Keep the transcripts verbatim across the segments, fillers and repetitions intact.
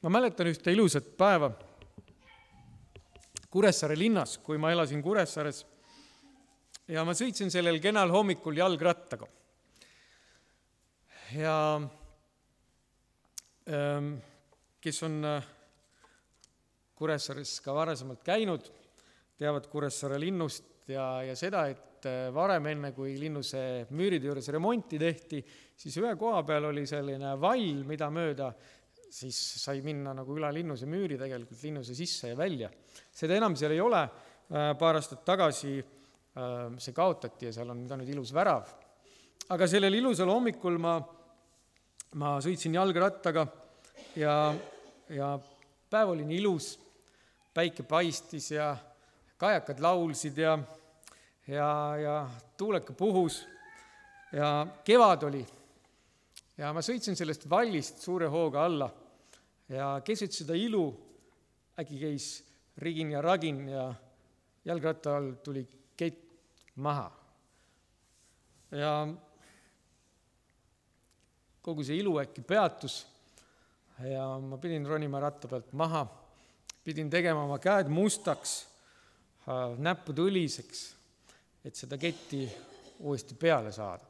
ma mäletan ühte ilusat päeva Kuressaare linnas, kui ma elasin Kuressaares ja ma sõitsin sellel kenal hommikul jalgrattaga. Ja kes on Kuressaares ka varasemalt käinud, teavad Kuressaare linnust ja, ja seda, et varem enne, kui linnuse müüride juures remonti tehti, siis ühe koha peal oli selline vall, mida mööda siis sai minna nagu üle linnuse müüri tegelikult linnuse sisse ja välja. Seda enam seal ei ole, paar aastat tagasi see kaotati ja seal on ka nüüd ilus värav. Aga sellel ilusal hommikul ma, ma sõitsin jalgrattaga ja, ja päev oli nii ilus, päike paistis ja kajakad laulsid ja, ja, ja tuuleka puhus ja kevad oli. Ja ma sõitsin sellest vallist suure hooga alla ja keset seda ilu äkki käis rigin ja ragin ja jalgratta all tuli kett maha. Ja kogu see ilu äkki peatus ja ma pidin ronima ratta pealt maha, pidin tegema oma käed mustaks, näppu tuliseks, et seda ketti uuesti peale saada.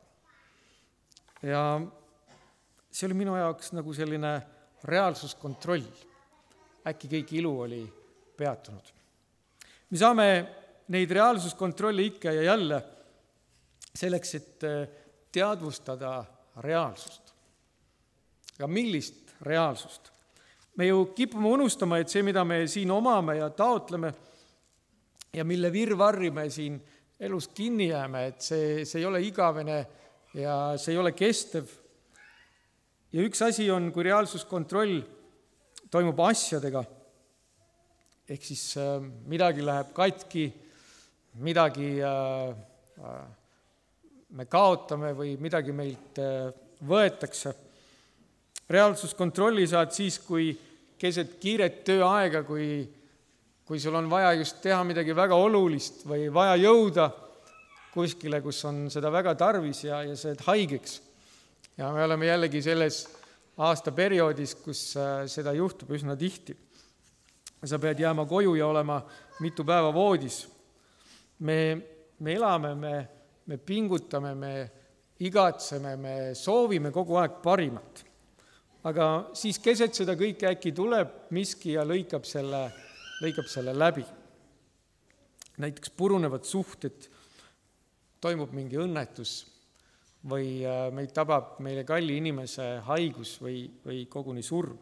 Ja see oli minu jaoks nagu selline reaalsuskontroll. Äkki kõik ilu oli peatunud. Me saame neid reaalsuskontrolli ikka ja jälle selleks, et teadvustada reaalsust. Aga millist reaalsust? Me ju kipume unustama, et see, mida me siin omame ja taotleme ja mille virvarri me siin elus kinni jääme, et see, see ei ole igavene ja see ei ole kestev. Ja üks asi on, kui reaalsuskontroll toimub asjadega, ehk siis äh, midagi läheb katki, midagi äh, me kaotame või midagi meilt äh, võetakse. Reaalsuskontrolli saad siis, kui keset kiiret tööaega, kui, kui sul on vaja just teha midagi väga olulist või vaja jõuda kuskile, kus on seda väga tarvis ja, ja sa oled haigeks. Ja me oleme jällegi selles aasta perioodis, kus seda juhtub üsna tihti. Sa pead jääma koju ja olema mitu päeva voodis. Me, me elame, me, me pingutame, me igatseme, me soovime kogu aeg parimat. Aga siis keset seda kõike äkki tuleb miski ja lõikab selle, lõikab selle läbi. Näiteks purunevad suhted, toimub mingi õnnetus või meid tabab meile kalli inimese haigus või, või koguni surm.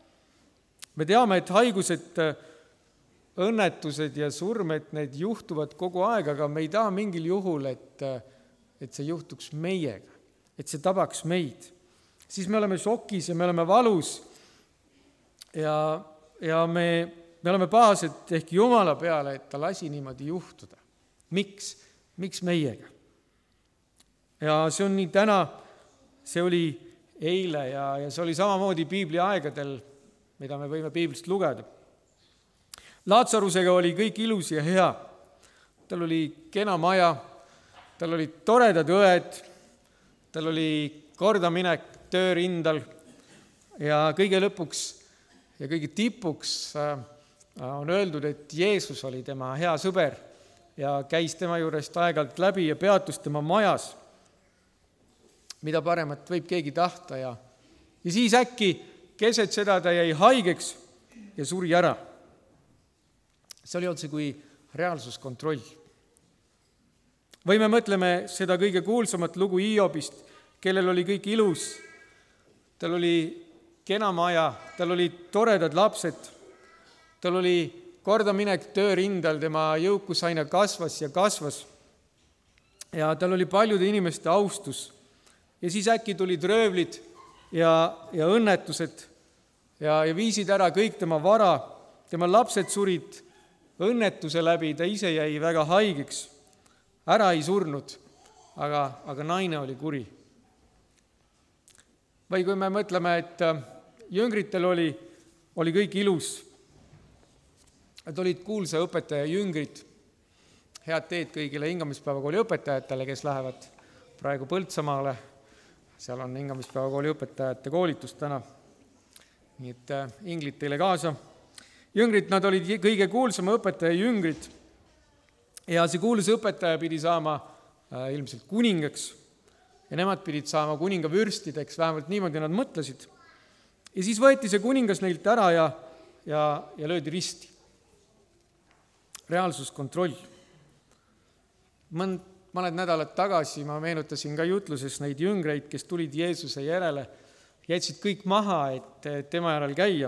Me teame, et haigused, õnnetused ja surm, et need juhtuvad kogu aeg, aga me ei taha mingil juhul, et, et see juhtuks meiega, et see tabaks meid. Siis me oleme šokis ja me oleme valus ja, ja me, me oleme pahased ehk Jumala peale, et ta lasi niimoodi juhtuda. Miks? Miks meiega? Ja see on nii täna, see oli eile ja, ja see oli samamoodi piibli aegadel, mida me võime piiblist lugeda. Laatsarusega oli kõik ilus ja hea. Tal oli kena maja, tal olid toredad õed, tal oli kordaminek töörindal ja kõige lõpuks ja kõige tipuks on öeldud, et Jeesus oli tema hea sõber ja käis tema juurest aegalt läbi ja peatus tema majas. Mida paremat võib keegi tahta ja, ja siis äkki keset seda ta jäi haigeks ja suri ära. See oli otse kui reaalsuskontroll. Või me mõtleme seda kõige kuulsamat lugu Hiobist, kellel oli kõik ilus. Tal oli kena maja, tal oli toredad lapsed, tal oli kordaminek töörindal, tema jõukus aina kasvas ja kasvas. Ja tal oli paljude inimeste austus. Ja siis äkki tulid röövlid ja, ja õnnetused ja, ja viisid ära kõik tema vara. Tema lapsed surid õnnetuse läbi, ta ise jäi väga haigeks. Ära ei surnud, aga, aga naine oli kuri. Või kui me mõtleme, et jüngritel oli, oli kõik ilus. Nad olid kuulsa õpetaja jüngrid. Head teed kõigile hingamispäevakooli õpetajatele, kes lähevad praegu Põltsamaale. Seal on hingamispäevakooli õpetajate koolitus täna. nii et inglid teile kaasa. Jüngrid, nad olid kõige kuulsama õpetaja jüngrid ja see kuulus õpetaja pidi saama ilmselt kuningaks ja nemad pidid saama kuninga vürstideks, vähemalt niimoodi nad mõtlesid. Ja siis võeti see kuningas neilt ära ja, ja, ja löödi risti. Reaalsuskontroll. Mõnd, mõned nädalad tagasi ma meenutasin ka jutluses neid jüngreid, kes tulid Jeesuse järele, jätsid kõik maha, et tema järel käia.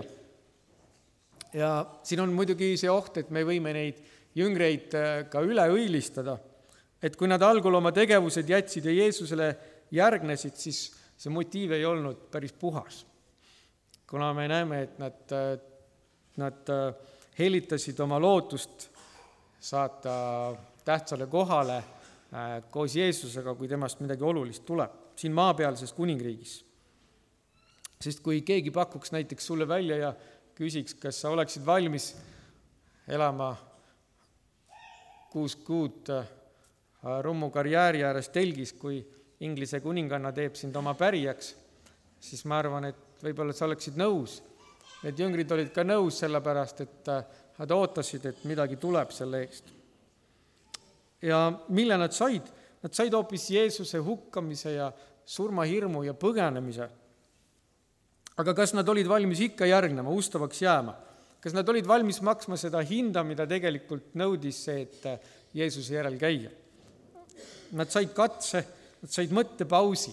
Ja siin on muidugi see oht, et me võime neid jüngreid ka üle õilistada, et kui nad algul oma tegevused jätsid ja Jeesusele järgnesid, siis see motiiv ei olnud päris puhas. Kuna me näeme, et nad, nad helitasid oma lootust saata tähtsale kohale koos Jeesusega, kui temast midagi olulist tuleb, siin maapealses kuningriigis. Sest kui keegi pakuks näiteks sulle välja ja küsiks, kas sa oleksid valmis elama kuus kuud rummu karjääri ääres telgis, kui Inglise kuninganna teeb sind oma pärijaks, siis ma arvan, et võib-olla sa oleksid nõus. Need jüngrid olid ka nõus sellepärast, et nad ootasid, et midagi tuleb selle eest. Ja mille nad said? Nad said hoopis Jeesuse hukkamise ja surmahirmu ja põgenemise. Aga kas nad olid valmis ikka järgnema, ustavaks jääma? Kas nad olid valmis maksma seda hinda, mida tegelikult nõudis see, et Jeesuse järel käia? Nad said katse, nad said mõttepausi.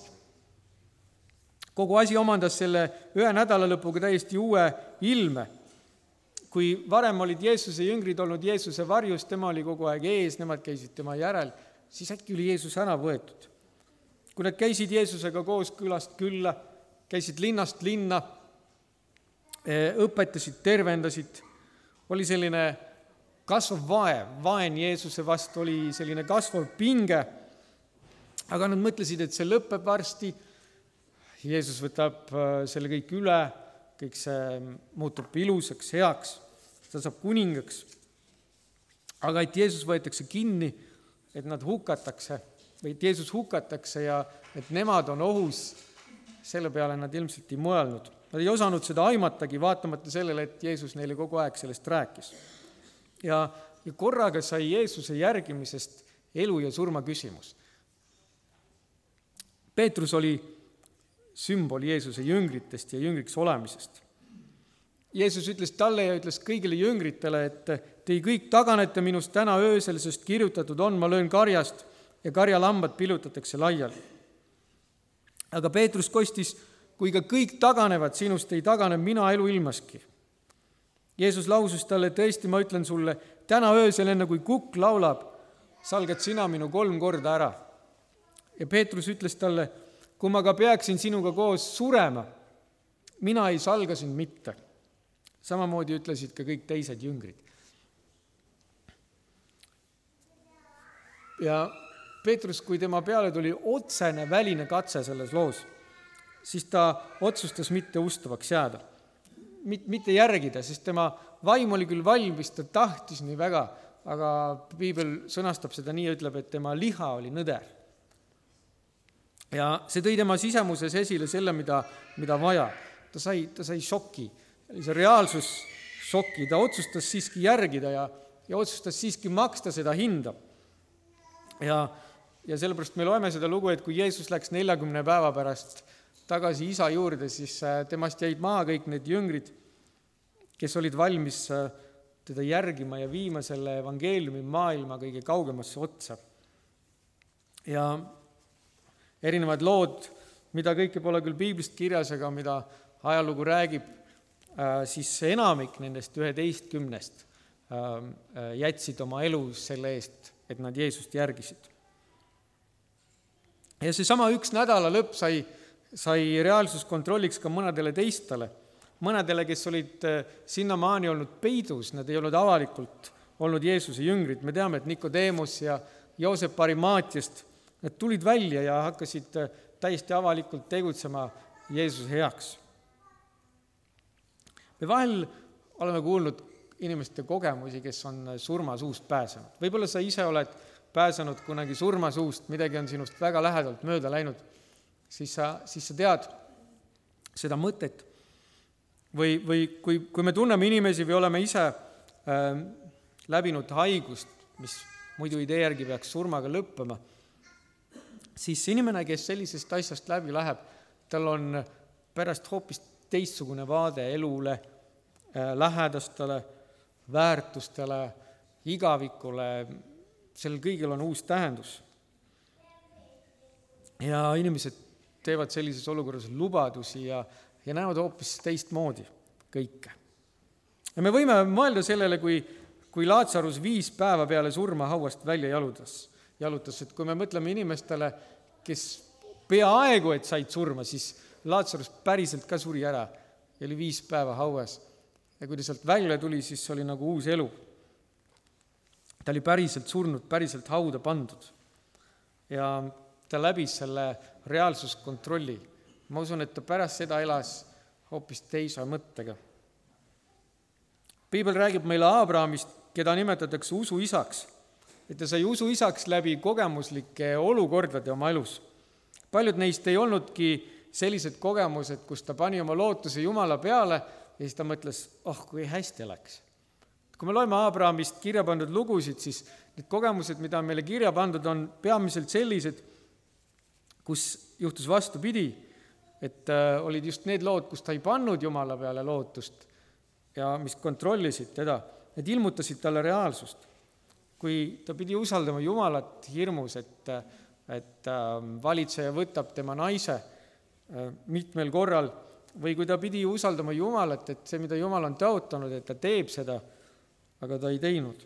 Kogu asi omandas selle ühe nädala lõpuga täiesti uue ilme. Kui varem olid Jeesuse jüngrid olnud Jeesuse varjus, tema oli kogu aeg ees, nemad käisid tema järel, siis äkki oli Jeesus ära võetud. Kui nad käisid Jeesusega koos külast külla, käisid linnast linna, õpetasid, tervendasid, oli selline kasvav vaev, vaen Jeesuse vastu oli selline kasvav pinge, aga nad mõtlesid, et see lõpeb varsti, Jeesus võtab selle kõik üle, kõik see muutub ilusaks, heaks, ta saab kuningaks. Aga et Jeesus võetakse kinni, et nad hukatakse, või et Jeesus hukatakse ja et nemad on ohus, selle peale nad ilmselt ei mõelnud. Nad ei osanud seda aimatagi, vaatamata sellele, et Jeesus neile kogu aeg sellest rääkis. Ja, ja korraga sai Jeesuse järgimisest elu ja surma küsimus. Peetrus oli sümbol Jeesuse jüngritest ja jüngriks olemisest. Jeesus ütles talle ja ütles kõigile jüngritele, et te kõik taganete minust täna öösel, sest kirjutatud on, ma löön karjast ja karjalambad pilutatakse laiali. Aga Peetrus kostis, kui ka kõik taganevad sinust, ei tagane mina elu ilmaski. Jeesus lausus talle, tõesti, ma ütlen sulle, täna öösel enne kui kukk laulab, salgad sina minu kolm korda ära. Ja Peetrus ütles talle, kui ma ka peaksin sinuga koos surema, mina ei salga sind mitte. Samamoodi ütlesid ka kõik teised jüngrid. Ja Peetrus, kui tema peale tuli otsene väline katse selles loos, siis ta otsustas mitte ustavaks jääda, mitte järgida, sest tema vaim oli küll valmis, ta tahtis nii väga, aga piibel sõnastab seda nii, ütleb, et tema liha oli nõder. Ja see tõi tema sisemuses esile selle, mida, mida vaja. Ta sai, ta sai šoki, see reaalsus šoki, ta otsustas siiski järgida ja, ja otsustas siiski maksta seda hinda. Ja Ja sellepärast me loeme seda lugu, et kui Jeesus läks neljakümne päeva pärast tagasi isa juurde, siis temast jäid maha kõik need jüngrid, kes olid valmis teda järgima ja viima selle evangeeliumi maailma kõige kaugemasse otsa. Ja erinevad lood, mida kõike pole küll piiblist kirjas, aga mida ajalugu räägib, siis enamik nendest üheteistkümnest jätsid oma elu selle eest, et nad Jeesust järgisid. Ja see sama üks nädala lõpp sai, sai reaalsuskontrolliks ka mõnedele teistele. Mõnedele, kes olid sinnamaani olnud peidus, nad ei olnud avalikult olnud Jeesuse jüngrid. Me teame, et Nikodemus ja Joosep Arimaatiast, nad tulid välja ja hakkasid täiesti avalikult tegutsema Jeesuse heaks. Me vahel oleme kuulnud inimeste kogemusi, kes on surma suust pääsenud. Võib-olla sa ise oled pääsenud kunagi surma suust, midagi on sinust väga lähedalt mööda läinud, siis sa, siis sa tead seda mõtet. või, või kui, kui me tunneme inimesi või oleme ise äh, läbinud haigust, mis muidu idee järgi peaks surmaga lõppema, siis inimene, kes sellisest asjast läbi läheb, tal on pärast hoopis teistsugune vaade elule, lähedastele, väärtustele, igavikule, sellel kõigil on uus tähendus. Ja inimesed teevad sellises olukorras lubadusi ja, ja näevad hoopis teistmoodi kõike. Ja me võime mõelda sellele, kui, kui Laatsarus viis päeva peale surma hauast välja jalutas, jalutas, et kui me mõtleme inimestele, kes peaaegu et said surma, siis Laatsarus päriselt ka suri ära ja oli viis päeva hauas. Ja kui ta sealt välja tuli, siis oli nagu uus elu. Ta oli päriselt surnud, päriselt hauda pandud. Ja ta läbis selle reaalsuskontrolli. Ma usun, et ta pärast seda elas hoopis teise mõttega. Piibel räägib meile Abrahamist, keda nimetatakse usuisaks, et ta sai usuisaks läbi kogemuslike olukordade oma elus. Paljud neist ei olnudki sellised kogemused, kus ta pani oma lootuse Jumala peale ja siis ta mõtles, oh, kui hästi läks. Kui me loeme Abrahamist kirja pandud lugusid, siis need kogemused, mida on meile kirja pandud, on peamiselt sellised, kus juhtus vastupidi, et äh, olid just need lood, kus ta ei pannud Jumala peale lootust ja mis kontrollisid teda, need ilmutasid talle reaalsust. Kui ta pidi usaldama Jumalat hirmus, et, et äh, valitseja võtab tema naise äh, mitmel korral, või kui ta pidi usaldama Jumalat, et see, mida Jumal on tõotanud, et ta teeb seda, aga ta ei teinud.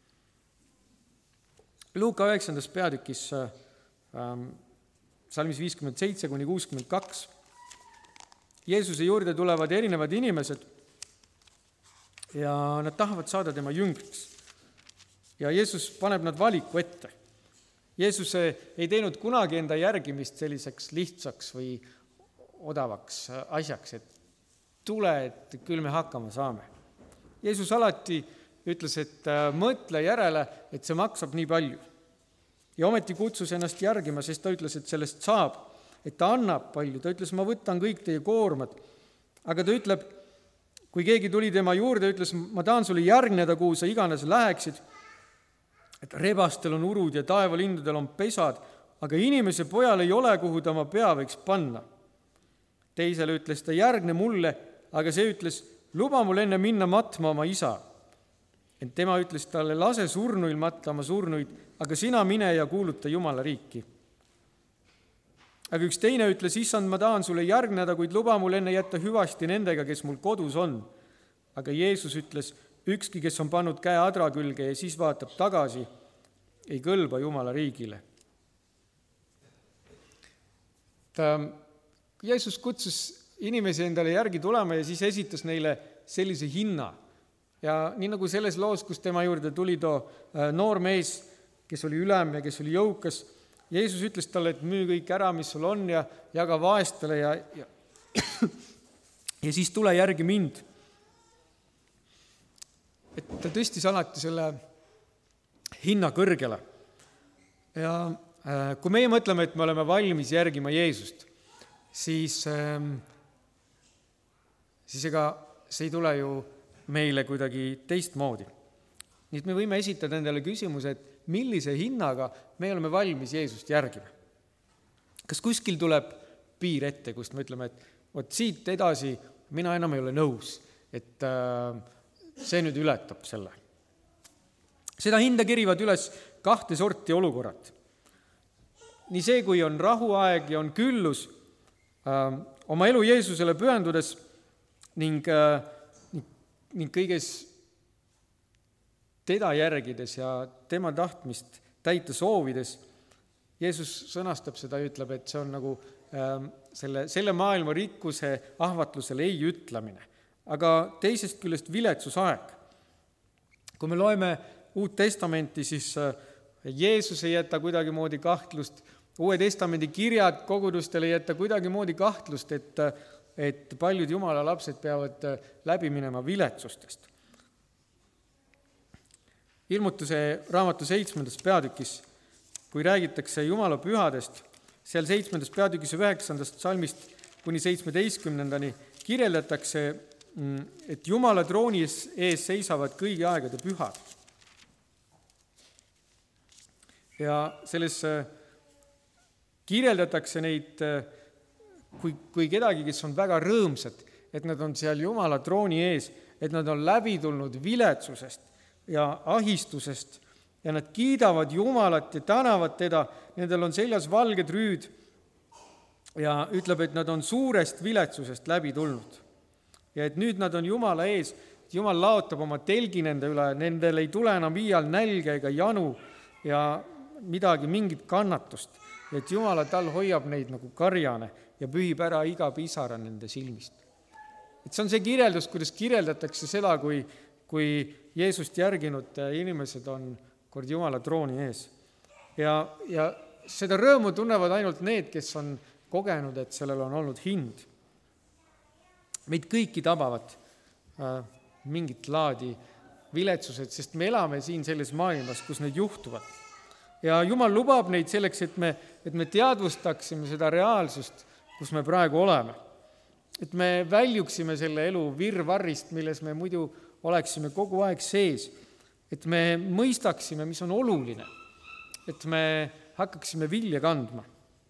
Luuka üheksandas peatükis äh, salmis viiskümmend seitse kuni kuuskümmend kaks. Jeesuse juurde tulevad erinevad inimesed ja nad tahavad saada tema jüngriks. Ja Jeesus paneb nad valiku ette. Jeesus ei teinud kunagi enda järgimist selliseks lihtsaks või odavaks asjaks, et tule, et küll me hakkama saame. Jeesus alati ütles, et mõtle järele, et see maksab nii palju. Ja ometi kutsus ennast järgima, sest ta ütles, et sellest saab, et ta annab palju. Ta ütles, ma võtan kõik teie koormad. Aga ta ütleb, kui keegi tuli tema juurde, ütles, ma tahan sulle järgneda, kuhu sa iganes läheksid, et rebastel on urud ja taevalindudel on pesad, aga inimese pojal ei ole, kuhu ta oma pea võiks panna. Teisele ütles ta, järgne mulle, aga see ütles, luba mul enne minna matma oma isa. Et tema ütles talle, lase surnuil matta oma surnuid, aga sina mine ja kuuluta Jumala riiki. Aga üks teine ütles, issand, ma tahan sulle järgneda, kuid luba mul enne jätta hüvasti nendega, kes mul kodus on. Aga Jeesus ütles, ükski, kes on pannud käe adra külge ja siis vaatab tagasi, ei kõlba Jumala riigile. Ta, Jeesus kutsus inimesi endale järgi tulema ja siis esitas neile sellise hinna. Ja nii nagu selles loos, kus tema juurde tuli too noor mees, kes oli ülem ja kes oli jõukas, Jeesus ütles talle, et müü kõik ära, mis sul on ja jaga vaestele ja, ja, ja siis tule järgi mind. Et ta tõstis alati selle hinna kõrgele. Ja kui meie mõtleme, et me oleme valmis järgima Jeesust, siis, siis ega see ei tule ju meile kuidagi teistmoodi. Nii et me võime esitada endale küsimuse, et millise hinnaga me oleme valmis Jeesust järgima. Kas kuskil tuleb piir ette, kust me ütleme, et vot siit edasi mina enam ei ole nõus, et see nüüd ületab selle. Seda hinda kirivad üles kahte sorti olukorrad. Nii see, kui on rahuaeg ja on küllus äh, oma elu Jeesusele pühendudes ning, äh, ning, ning kõiges teda järgides ja tema tahtmist täita soovides. Jeesus sõnastab seda ja ütleb, et see on nagu äh, selle, selle maailma rikkuse ahvatlusele ei ütlemine. Aga teisest küljest viletsusaeg. Kui me loeme Uut Testamenti, siis äh, Jeesus ei jäta kuidagi moodi kahtlust, Uue Testamendi kirjad kogudustele ei jäta kuidagi moodi kahtlust, et, et paljud Jumala lapsed peavad läbi minema viletsustest. Ilmutuse raamatu seitsmendas peatükis, kui räägitakse Jumala pühadest, seal seitsmendas peatükis üheksandast salmist kuni seitsmeteistkümnendani kirjeldatakse et Jumala trooni ees seisavad kõigi aegade pühad. Ja selles kirjeldatakse neid kui, kui kedagi, kes on väga rõõmsad, et nad on seal Jumala trooni ees, et nad on läbi tulnud viletsusest ja ahistusest ja nad kiidavad Jumalat ja tänavad teda, nendel on seljas valged rüüd ja ütleb, et nad on suurest viletsusest läbi tulnud. Ja et nüüd nad on Jumala ees, Jumal laotab oma telgi nende üle, nendel ei tule enam iial nälge ega janu ja midagi, mingit kannatust. Et Jumala tal hoiab neid nagu karjane ja pühib ära iga pisara nende silmist. Et see on see kirjeldus, kuidas kirjeldatakse seda, kui, kui Jeesust järginud inimesed on kord Jumala trooni ees. Ja, ja seda rõõmu tunnevad ainult need, kes on kogenud, et sellel on olnud hind. Meid kõiki tabavad äh, mingit laadi viletsused, sest me elame siin selles maailmas, kus need juhtuvad. Ja Jumal lubab neid selleks, et me, et me teadvustaksime seda reaalsust, kus me praegu oleme. Et me väljuksime selle elu virvarrist, milles me muidu oleksime kogu aeg sees. Et me mõistaksime, mis on oluline. Et me hakkaksime vilja kandma.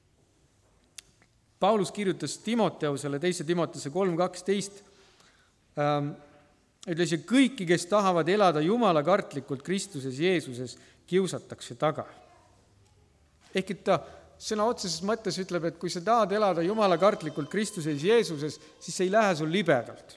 Paulus kirjutas Timoteusele, teise Timoteuse kolm kaksteist, ähm, ütles, et kõiki, kes tahavad elada Jumala kartlikult Kristuses Jeesuses, kiusatakse taga. Ehk et ta sõna otseses mõttes ütleb, et kui sa tahad elada Jumala kartlikult Kristuses Jeesuses, siis see ei lähe sul libedalt.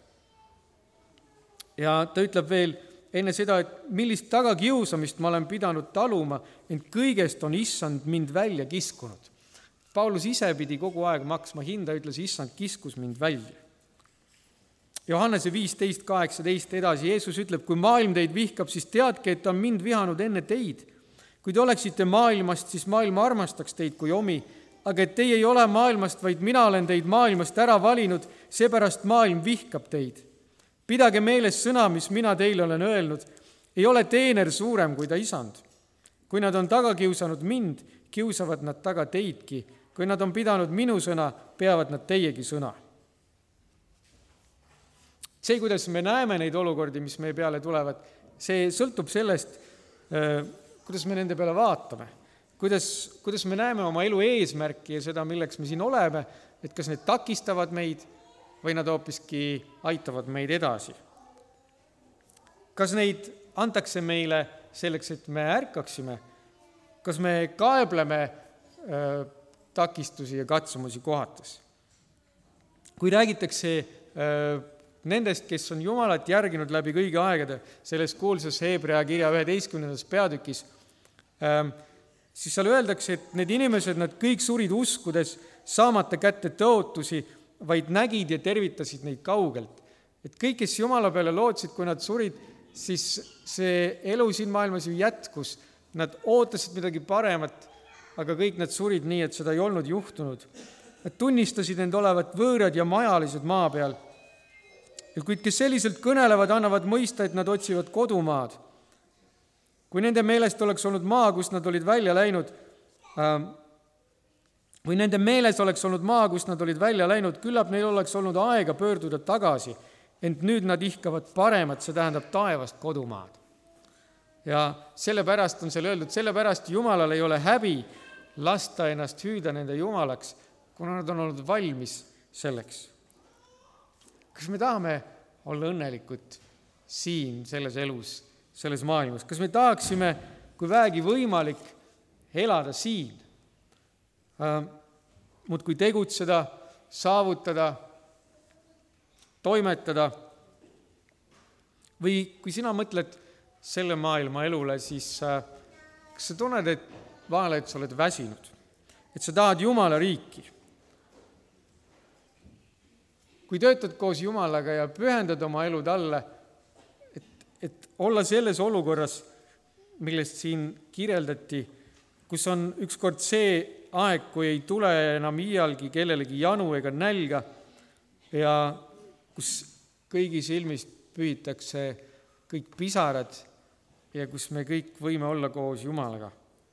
Ja ta ütleb veel enne seda, et millist tagakiusamist ma olen pidanud taluma, ent kõigest on issand mind välja kiskunud. Paulus ise pidi kogu aeg maksma hinda, ütles, issand kiskus mind välja. Johannese viisteist kaheksateist edasi, Jeesus ütleb, kui maailm teid vihkab, siis teadke, et ta on mind vihanud enne teid. Kui te oleksite maailmast, siis maailm armastaks teid kui omi, aga et teie ei ole maailmast, vaid mina olen teid maailmast ära valinud, seepärast maailm vihkab teid. Pidage meeles sõna, mis mina teile olen öelnud, ei ole teener suurem kui ta isand. Kui nad on taga kiusanud mind, kiusavad nad taga teidki. Kui nad on pidanud minu sõna, peavad nad teiegi sõna. See, kuidas me näeme neid olukordi, mis meie peale tulevad, see sõltub sellest, kuidas me nende peale vaatame. Kuidas, kuidas me näeme oma elu eesmärki ja seda, milleks me siin oleme, et kas need takistavad meid või nad hoopiski aitavad meid edasi. Kas neid antakse meile selleks, et me ärkaksime? Kas me kaebleme äh, takistusi ja katsumusi kohates? Kui räägitakse äh, nendest, kes on Jumalat järginud läbi kõigi aegade, selles kuulsas Hebrea kirja üheteistkümnendas peatükis, äh, siis seal öeldakse, et need inimesed, nad kõik surid uskudes, saamata kätte tõotusi, vaid nägid ja tervitasid neid kaugelt. Et kõik, kes Jumala peale lootsid, kui nad surid, siis see elu siin maailmas ju jätkus. Nad ootasid midagi paremat, aga kõik nad surid nii, et seda ei olnud juhtunud. Nad tunnistasid end olevat võõrad ja majalised maa peal. Ja kuid kes selliselt kõnelevad, annavad mõista, et nad otsivad kodumaad. Kui nende meelest oleks olnud maa, kust nad olid välja läinud, äh, või nende meeles oleks olnud maa, kust nad olid välja läinud, küllap neil oleks olnud aega pöörduda tagasi, ent nüüd nad ihkavad paremat, see tähendab taevast kodumaad. Ja sellepärast on seal öeldud, sellepärast Jumalal ei ole häbi lasta ennast hüüda nende Jumalaks, kuna nad on olnud valmis selleks. Kas me tahame olla õnnelikud siin, selles elus, selles maailmas? Kas me tahaksime, kui väegi võimalik, elada siin? Äh, muudkui tegutseda, saavutada, toimetada? Või kui sina mõtled selle maailma elule, siis äh, kas sa tunned, et vahel, et sa oled väsinud, et sa tahad Jumala riiki? Kui töötad koos Jumalaga ja pühendad oma elu talle, et, et olla selles olukorras, millest siin kirjeldati, kus on ükskord see aeg, kui ei tule enam iialgi kellelegi janu ega nälga ja kus kõigi silmist pühitakse kõik pisarad ja kus me kõik võime olla koos Jumalaga.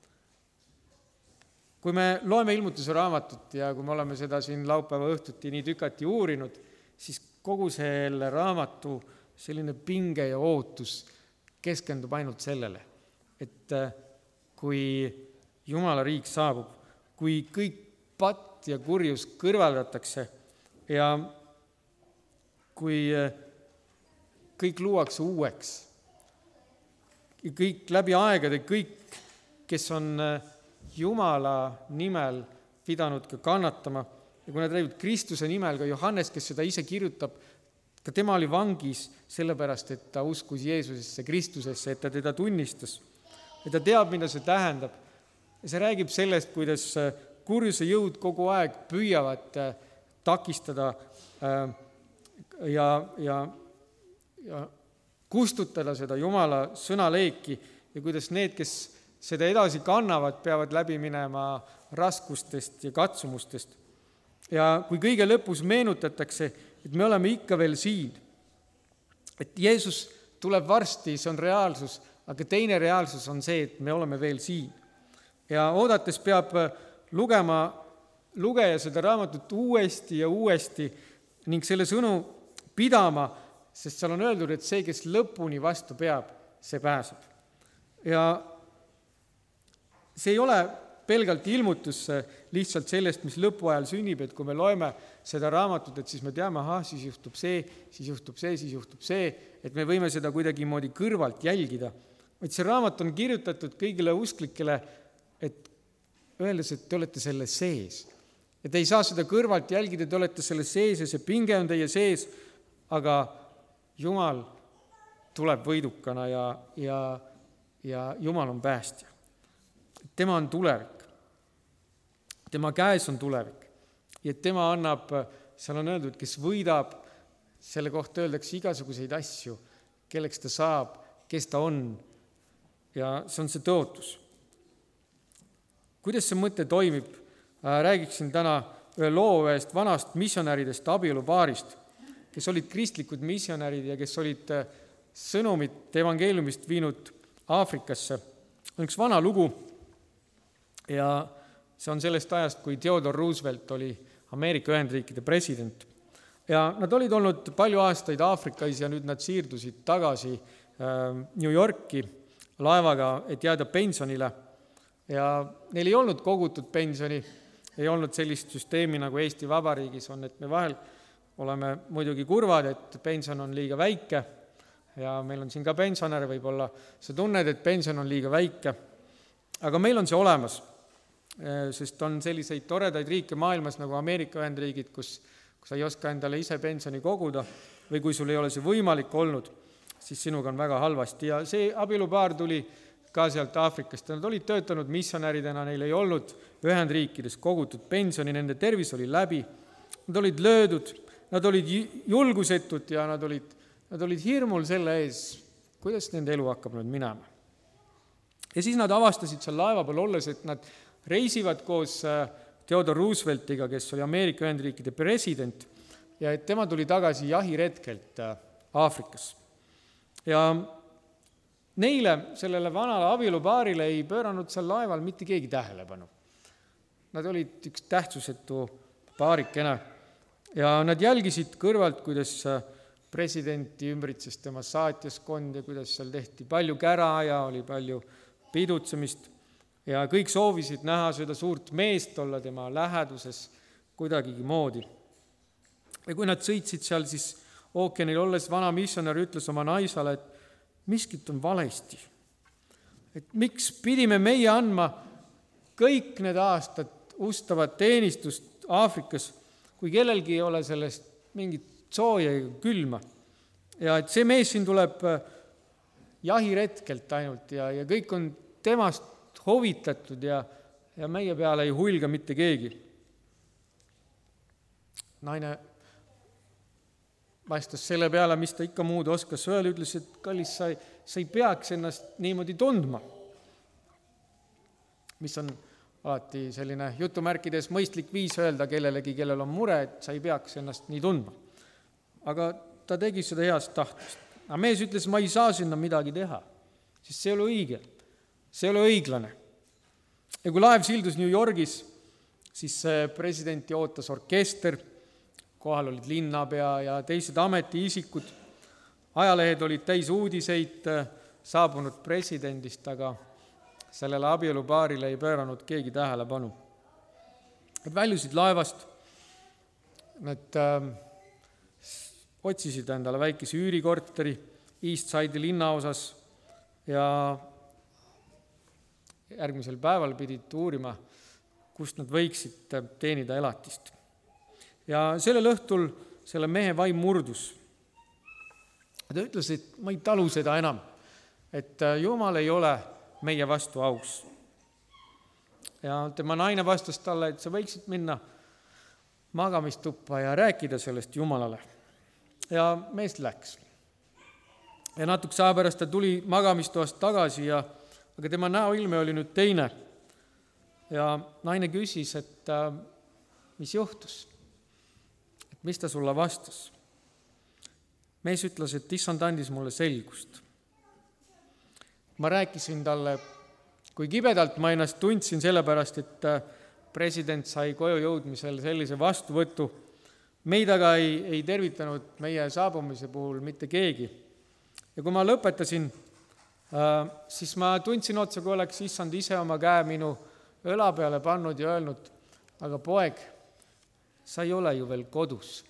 Kui me loeme ilmutuse raamatut ja kui me oleme seda siin laupäeva õhtuti nii tükati uurinud, siis kogu selle raamatu selline pinge ja ootus keskendub ainult sellele, et kui Jumala riik saabub, kui kõik patt ja kurjus kõrvaldatakse ja kui kõik luuakse uueks, kõik läbi aegade, kõik, kes on Jumala nimel pidanud ka kannatama ja kui nad räägivad Kristuse nimel, ka Johannes, kes seda ise kirjutab, ka tema oli vangis sellepärast, et ta uskus Jeesusesse, Kristusesse, et ta teda tunnistas. Ja ta teab, mida see tähendab. Ja see räägib sellest, kuidas kurjuse jõud kogu aeg püüavad takistada ja, ja, ja kustutada seda Jumala sõnaleeki ja kuidas need, kes seda edasi kannavad, peavad läbi minema raskustest ja katsumustest. Ja kui kõige lõpus meenutatakse, et me oleme ikka veel siin, et Jeesus tuleb varsti, see on reaalsus, aga teine reaalsus on see, et me oleme veel siin. Ja oodates peab lugema, lugeja seda raamatut uuesti ja uuesti ning selle sõnu pidama, sest seal on öeldud, et see, kes lõpuni vastu peab, see pääseb. Ja see ei ole pelgalt ilmutus lihtsalt sellest, mis lõpuajal sünnib, et kui me loeme seda raamatut, et siis me teame, aha, siis juhtub see, siis juhtub see, siis juhtub see, et me võime seda kuidagi moodi kõrvalt jälgida. Vaid see raamat on kirjutatud kõigile usklikele, et öeldes, et te olete selle sees. Ja te ei saa seda kõrvalt jälgida, te olete selle sees ja see pinge on teie sees, aga Jumal tuleb võidukana ja, ja, ja Jumal on päästja. Tema on tulevik. Tema käes on tulevik. Ja tema annab, seal on öeldud, kes võidab, selle kohta öeldakse igasuguseid asju, kelleks ta saab, kes ta on. Ja see on see tõotus. Kuidas see mõte toimib? Räägiksin täna ühe loo ühest vanast missionäridest, abielupaarist, kes olid kristlikud missionärid ja kes olid sõnumit evangeeliumist viinud Aafrikasse. On üks vana lugu ja see on sellest ajast, kui Theodore Roosevelt oli Ameerika Ühendriikide president. Ja nad olid olnud palju aastaid Aafrikas ja nüüd nad siirdusid tagasi New Yorki laevaga, et jääda pensionile. Ja neil ei olnud kogutud pensioni, ei olnud sellist süsteemi nagu Eesti Vabariigis on, et me vahel oleme muidugi kurvad, et pension on liiga väike ja meil on siin ka pensionäre, võib-olla sa tunned, et pension on liiga väike, aga meil on see olemas, sest on selliseid toredaid riike maailmas nagu Ameerika Ühendriigid, kus, kus sa ei oska endale ise pensioni koguda või kui sul ei ole see võimalik olnud, siis sinuga on väga halvasti ja see abielupaar tuli ka sealt Aafrikast. Nad olid töötanud missionäridena, neil ei olnud Ühendriikides kogutud pensioni, nende tervis oli läbi, nad olid löödud, nad olid julgusetud ja nad olid, nad olid hirmul selle ees, kuidas nende elu hakkab nüüd minema. Ja siis nad avastasid seal laeva peal olles, et nad reisivad koos Theodore Rooseveltiga, kes oli Ameerika Ühendriikide president ja et tema tuli tagasi jahiretkelt Aafrikas. Ja neile, sellele vanale abielupaarile ei pööranud seal laeval mitte keegi tähelepanu. Nad olid üks tähtsusetu paarikene ja nad jälgisid kõrvalt, kuidas presidenti ümbritses tema saatjaskond ja kuidas seal tehti palju kära ja oli palju pidutsemist ja kõik soovisid näha seda suurt meest olla tema läheduses kuidagigi moodi. Ja kui nad sõitsid seal, siis ookeanil olles vana missionär ütles oma naisale, et miskit on valesti. Et miks pidime meie andma kõik need aastad ustavat teenistust Aafrikas, kui kellelgi ei ole sellest mingit sooja ja külma. Ja et see mees siin tuleb jahiretkelt ainult ja, ja kõik on temast huvitatud ja, ja meie peale ei hulga mitte keegi. Naine vastas selle peale, mis ta ikka muud oskas öelda, ütles, et kallis, sa ei, sa ei peaks ennast niimoodi tundma. Mis on alati selline jutumärkides mõistlik viis öelda kellelegi, kellel on mure, et sa ei peaks ennast nii tundma. Aga ta tegi seda heast tahtest. Aga mees ütles, ma ei saa sinna midagi teha, sest see ei ole õige, see ei ole õiglane. Ja kui laev sildus New Yorgis, siis presidenti ootas orkester kohal olid linnapea ja teised ametiisikud. Ajalehed olid täis uudiseid saabunud presidendist, aga sellele abielupaarile ei pööranud keegi tähelepanu. Nad väljusid laevast, nad äh, otsisid endale väikese üürikorteri Eastside linnaosas ja järgmisel päeval pidid uurima, kust nad võiksid teenida elatist. Ja sellel õhtul selle mehe vaim murdus. Ta ütles, et ma ei talu seda enam, et Jumal ei ole meie vastu aus. Ja tema naine vastas talle, et sa võiksid minna magamistuppa ja rääkida sellest Jumalale. Ja mees läks. Ja natukese aja pärast ta tuli magamistoast tagasi, ja, aga tema näoilme oli nüüd teine. Ja naine küsis, et äh, mis juhtus? Et mis ta sulle vastas? Mees ütles, et issand andis mulle selgust. Ma rääkisin talle, kui kibedalt ma ennast tundsin sellepärast, et äh, president sai koju jõudmisel sellise vastuvõtu. Meid aga ei, ei tervitanud meie saabumise puhul mitte keegi. Ja kui ma lõpetasin, siis ma tundsin otsa, kui oleks issand ise oma käe minu õla peale pannud ja öelnud, aga poeg, sa ei ole ju veel kodus.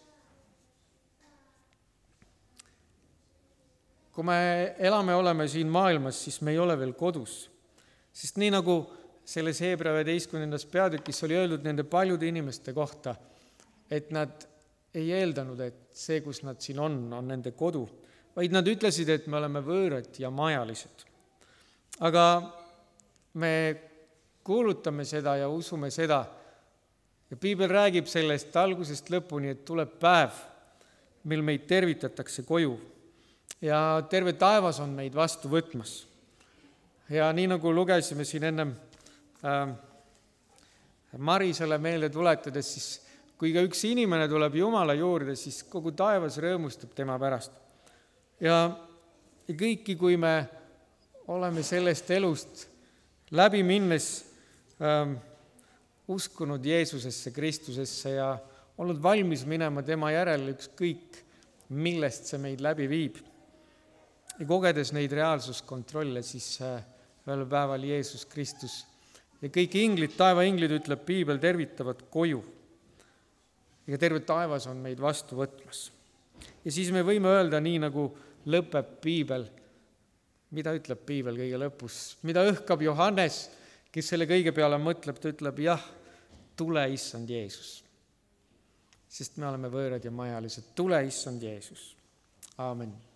Kui me elame, oleme siin maailmas, siis me ei ole veel kodus. Sest nii nagu selles Heebra üheteistkümnendas peatükis oli öeldud nende paljude inimeste kohta, et nad ei eeldanud, et see, kus nad siin on, on nende kodu, vaid nad ütlesid, et me oleme võõrad ja majalised. Aga me kuulutame seda ja usume seda. Ja Piibel räägib sellest algusest lõpuni, et tuleb päev, mil meid tervitatakse koju. Ja terve taevas on meid vastu võtmas. Ja nii nagu lugesime siin ennem äh, Marisele meelde tuletades, siis kui ka üks inimene tuleb Jumala juurde, siis kogu taevas rõõmustab tema pärast. Ja kõiki, kui me oleme sellest elust läbi minnes ähm, uskunud Jeesusesse, Kristusesse ja olnud valmis minema tema järele ükskõik, millest see meid läbi viib. Ja kogedes neid reaalsuskontrolle, siis äh, ühel päeval Jeesus Kristus ja kõik inglid, taeva inglid, ütleb Piibel, tervitavad koju. Ja terve taevas on meid vastu võtmas. Ja siis me võime öelda nii, nagu lõpeb Piibel. Mida ütleb Piibel kõige lõpus? Mida õhkab Johannes, kes selle kõige peale mõtleb, ta ütleb, jah, tule issand Jeesus. Sest me oleme võõrad ja majalised. Tule issand Jeesus. Aamen.